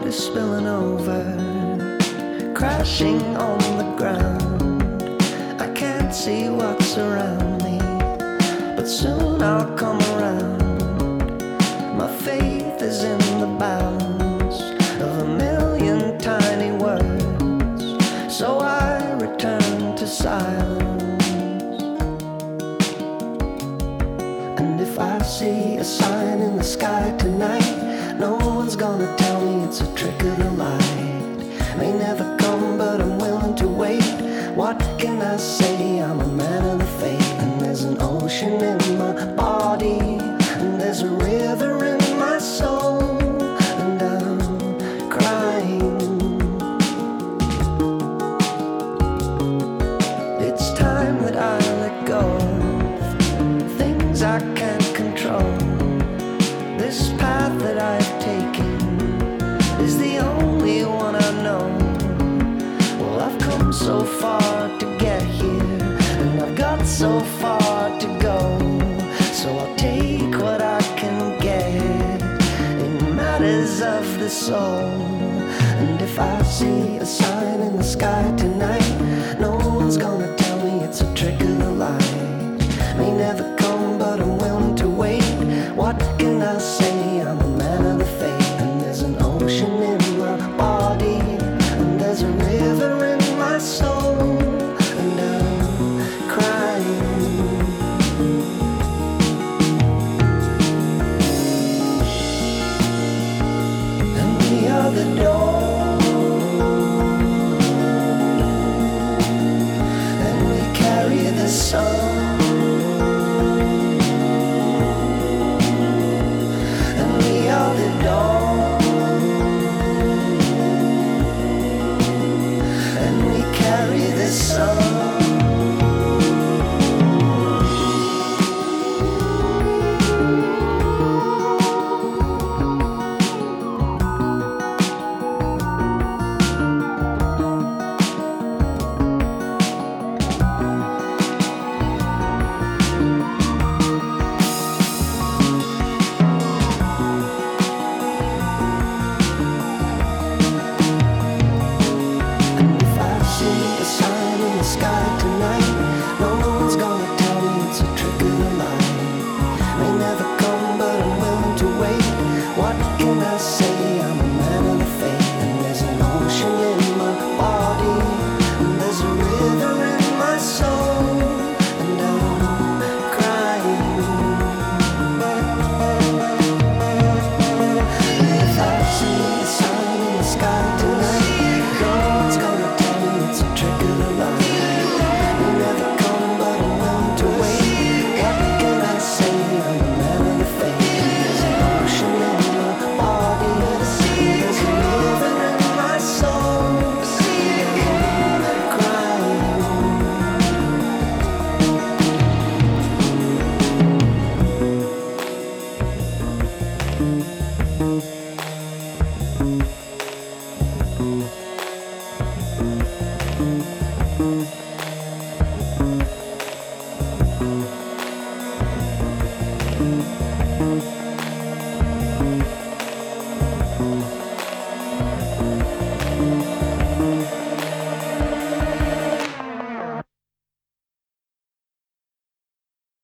heart is spilling over, crashing on the ground. I can't see what's around me, but soon I'll come around. My faith is in the balance of a million tiny words, so I return to silence. And if I see a sign in the sky tonight, no one's gonna tell me it's a trick of the light. May never come, but I'm willing to wait. What can I say? I'm a man of the faith. And there's an ocean in my body, and there's a river in my soul, and I'm crying. It's time that I let go of things I can't control. This path that I've taken is the only one I know. Well, I've come so far to get here, and I've got so far to go. So I'll take what I can get in matters of the soul. And if I see a sign in the sky tonight, no one's gonna tell me it's a trick of the light. May never